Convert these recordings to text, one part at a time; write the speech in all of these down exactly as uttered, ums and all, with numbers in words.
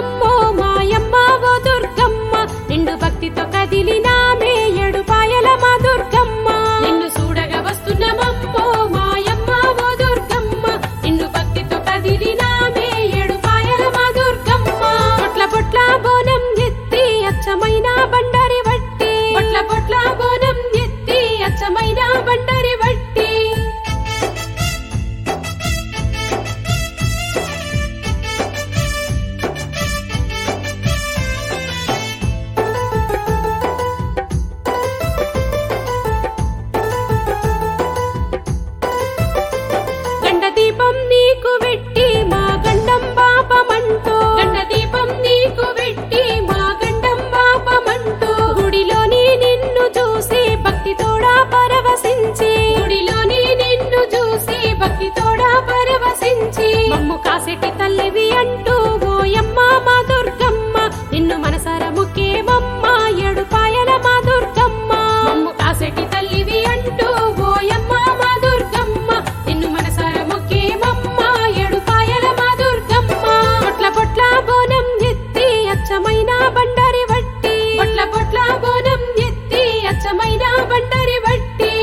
వస్తున్నమమ్మో మాయమ్మ ఓ దుర్గమ్మ నిండు భక్తితో కదిలినామే ఏడుపాయల మా దుర్గమ్మ నిన్ను చూడగా వస్తున్నమమ్మో మాయమ్మ ఓ దుర్గమ్మ నిన్ను భక్తితో కదిలినామే ఏడుపాయల మా దుర్గమ్మ పొట్ల పొట్ల బోనం ఎత్తి అచ్చమైన బండారి వట్టి పొట్ల పొట్ల బోనం ఎత్తి అచ్చమైన బండారి వట్టి దీపం నీకు వెట్టి మా గండం బాపమంటూ గండ దీపం నీకు వెట్టి మా గండం బాపమంటూ గుడిలోని నిన్ను చూసి భక్తి తోడా పరవశించి గుడిలోని నిన్ను చూసి భక్తి తోడా పరవశించి మమ్ము కాసెటి తల్లివి అంటూ ఓయమ్మ మా దుర్గమ్మ నిన్ను మనసార ముఖ్యమమ్మ ఏడుపాయల మా దుర్గమ్మ మమ్ము కాసెటి తల్లివి అంటూ ఓయమ్మ మా దుర్గమ్మ నిన్ను మనసార బోనం ఎత్తి అచ్చమైన బండారి వట్టి పొట్ల పొట్ల బోనం ఎత్తి అచ్చమైన బండారి వట్టి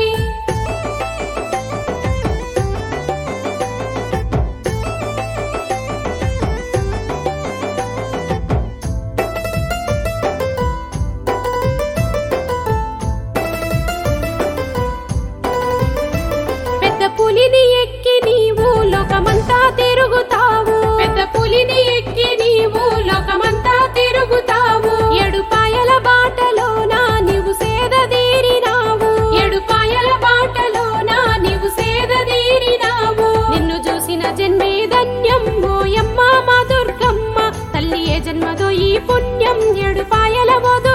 పెద్ద పులిని ఎక్కి నీవు లోకమంతా తిరుగుతావు పెద్ద పులిని ఎక్కి నీవు లోకమంతా తిరుగుతావు ఏడుపాయల బాటలోన నీవు సేదదీరినావు ఏడుపాయల బాటలోన నీవు సేదదీరినావు నిన్ను చూసిన జన్మే ధన్యం ఓయమ్మ మా దుర్గమ్మ తల్లి ఏ జన్మదో ఈ పుణ్యం ఏడుపాయల ఓ